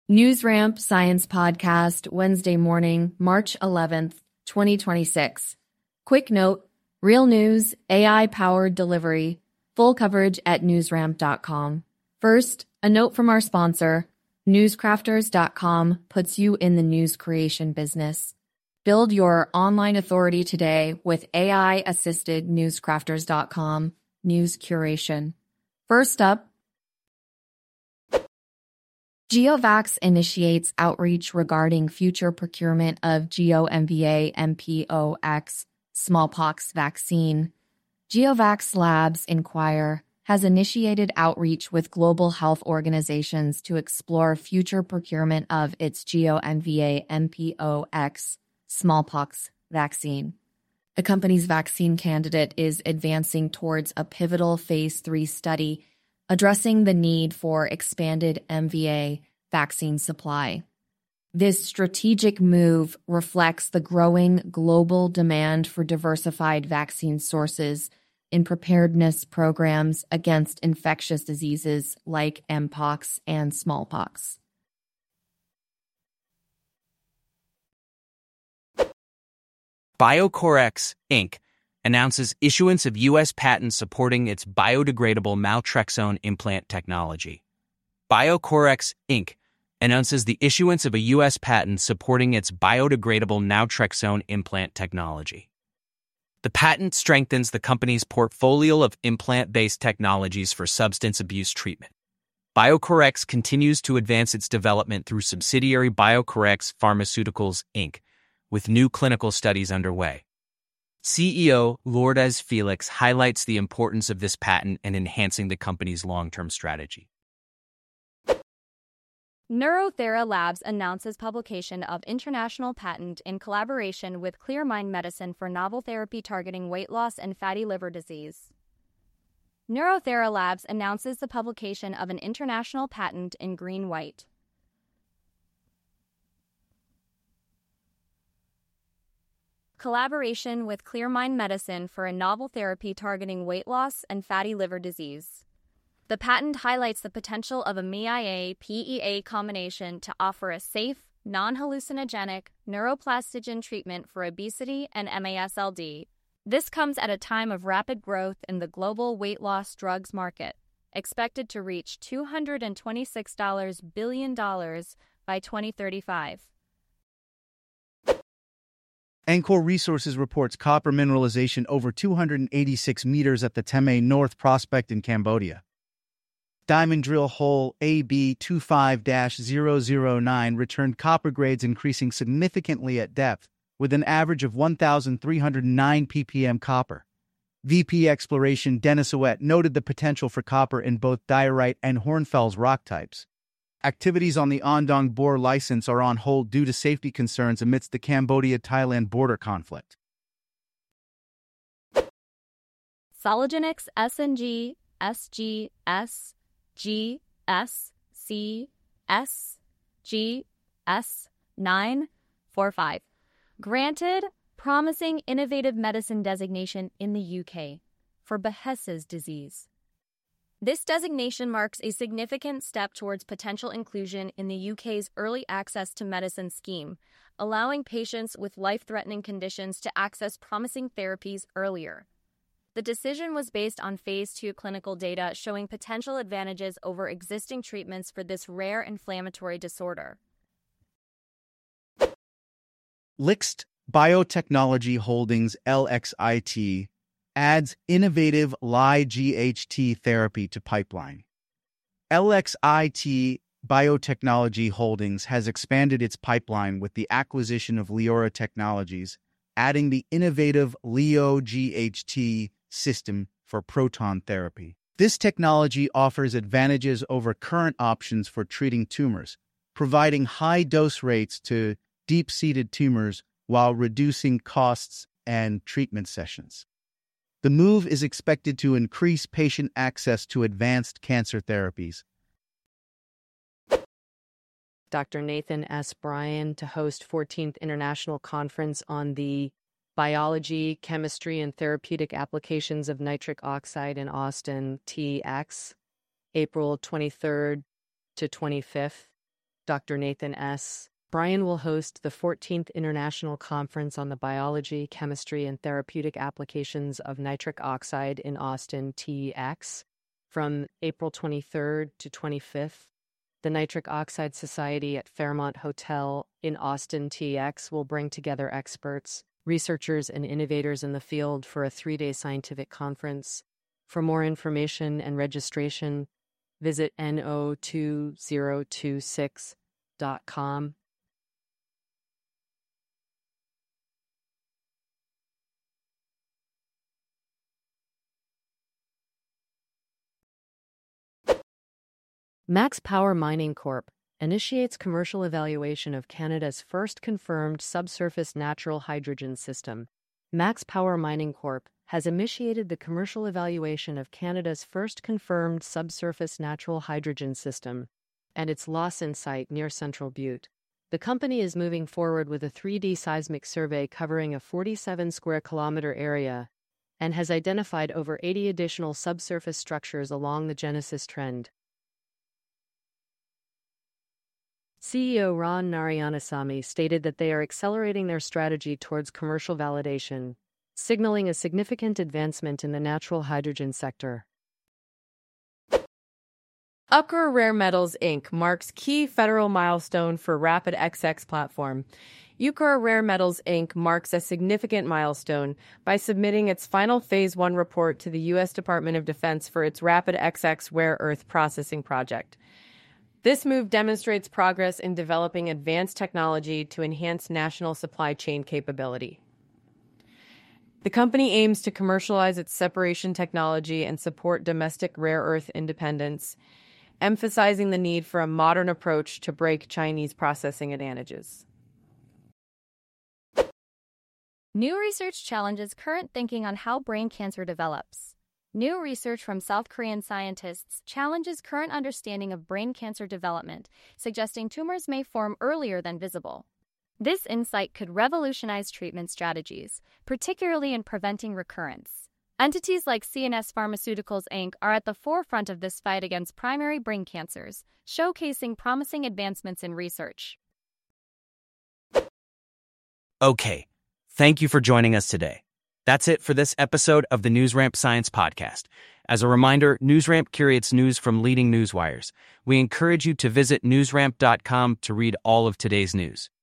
NewsRamp Science Podcast, Wednesday morning, March 11th, 2026. Quick note, real news, AI-powered delivery, full coverage at newsramp.com. First, a note from our sponsor, newscrafters.com puts you in the news creation business. Build your online authority today with AI-assisted newscrafters.com news curation. First up, GeoVax initiates outreach regarding future procurement of GeoMVA MPOX smallpox vaccine. GeoVax Labs Inquire has initiated outreach with global health organizations to explore future procurement of its GeoMVA MPOX smallpox vaccine. The company's vaccine candidate is advancing towards a pivotal phase 3 study addressing the need for expanded MVA vaccine supply. This strategic move reflects the growing global demand for diversified vaccine sources in preparedness programs against infectious diseases like Mpox and smallpox. BioCoreX, Inc. announces issuance of U.S. patents supporting its biodegradable naltrexone implant technology. BioCoreX, Inc. announces the issuance of a U.S. patent supporting its biodegradable naltrexone implant technology. The patent strengthens the company's portfolio of implant-based technologies for substance abuse treatment. BioCoreX continues to advance its development through subsidiary BioCoreX Pharmaceuticals, Inc., with new clinical studies underway. CEO Lourdes Felix highlights the importance of this patent in enhancing the company's long-term strategy. NeuroThera Labs announces publication of international patent in collaboration with ClearMind Medicine for novel therapy targeting weight loss and fatty liver disease. NeuroThera Labs announces the publication of an international patent in green-white. Collaboration with ClearMind Medicine for a novel therapy targeting weight loss and fatty liver disease. The patent highlights the potential of a MIA-PEA combination to offer a safe, non-hallucinogenic neuroplastogen treatment for obesity and MASLD. This comes at a time of rapid growth in the global weight loss drugs market, expected to reach $226 billion by 2035. Anchor Resources reports copper mineralization over 286 meters at the Teme North Prospect in Cambodia. Diamond drill hole AB25-009 returned copper grades increasing significantly at depth, with an average of 1,309 ppm copper. VP Exploration Dennis Ouette noted the potential for copper in both diorite and hornfels rock types. Activities on the Andong Bor license are on hold due to safety concerns amidst the Cambodia-Thailand border conflict. Sologenix SNG SGS GS CS GS 945 granted Promising Innovative Medicine designation in the UK for Behçet's disease. This designation marks a significant step towards potential inclusion in the UK's Early Access to Medicine scheme, allowing patients with life-threatening conditions to access promising therapies earlier. The decision was based on Phase 2 clinical data showing potential advantages over existing treatments for this rare inflammatory disorder. Lixt Biotechnology Holdings LXIT adds innovative LIGHT therapy to pipeline. LXIT Biotechnology Holdings has expanded its pipeline with the acquisition of Leora Technologies, adding the innovative LEO-GHT system for proton therapy. This technology offers advantages over current options for treating tumors, providing high dose rates to deep-seated tumors while reducing costs and treatment sessions. The move is expected to increase patient access to advanced cancer therapies. Dr. Nathan S. Bryan to host 14th International Conference on the Biology, Chemistry, and Therapeutic Applications of Nitric Oxide in Austin, TX, April 23rd to 25th. Dr. Nathan S. Brian will host the 14th International Conference on the Biology, Chemistry, and Therapeutic Applications of Nitric Oxide in Austin, TEX, from April 23rd to 25th. The Nitric Oxide Society at Fairmont Hotel in Austin, TEX, will bring together experts, researchers, and innovators in the field for a 3-day scientific conference. For more information and registration, visit no2026.com. Max Power Mining Corp. initiates commercial evaluation of Canada's first confirmed subsurface natural hydrogen system. Max Power Mining Corp. has initiated the commercial evaluation of Canada's first confirmed subsurface natural hydrogen system and its Lawson site near Central Butte. The company is moving forward with a 3D seismic survey covering a 47 square kilometer area and has identified over 80 additional subsurface structures along the Genesis Trend. CEO Ron Narayanasamy stated that they are accelerating their strategy towards commercial validation, signaling a significant advancement in the natural hydrogen sector. Upcore Rare Metals Inc. marks key federal milestone for Rapid XX platform. Upcore Rare Metals Inc. marks a significant milestone by submitting its final Phase 1 report to the U.S. Department of Defense for its Rapid XX rare earth processing project. This move demonstrates progress in developing advanced technology to enhance national supply chain capability. The company aims to commercialize its separation technology and support domestic rare earth independence, emphasizing the need for a modern approach to break Chinese processing advantages. New research challenges current thinking on how brain cancer develops. New research from South Korean scientists challenges current understanding of brain cancer development, suggesting tumors may form earlier than visible. This insight could revolutionize treatment strategies, particularly in preventing recurrence. Entities like CNS Pharmaceuticals Inc. are at the forefront of this fight against primary brain cancers, showcasing promising advancements in research. Okay, thank you for joining us today. That's it for this episode of the NewsRamp Science Podcast. As a reminder, NewsRamp curates news from leading newswires. We encourage you to visit newsramp.com to read all of today's news.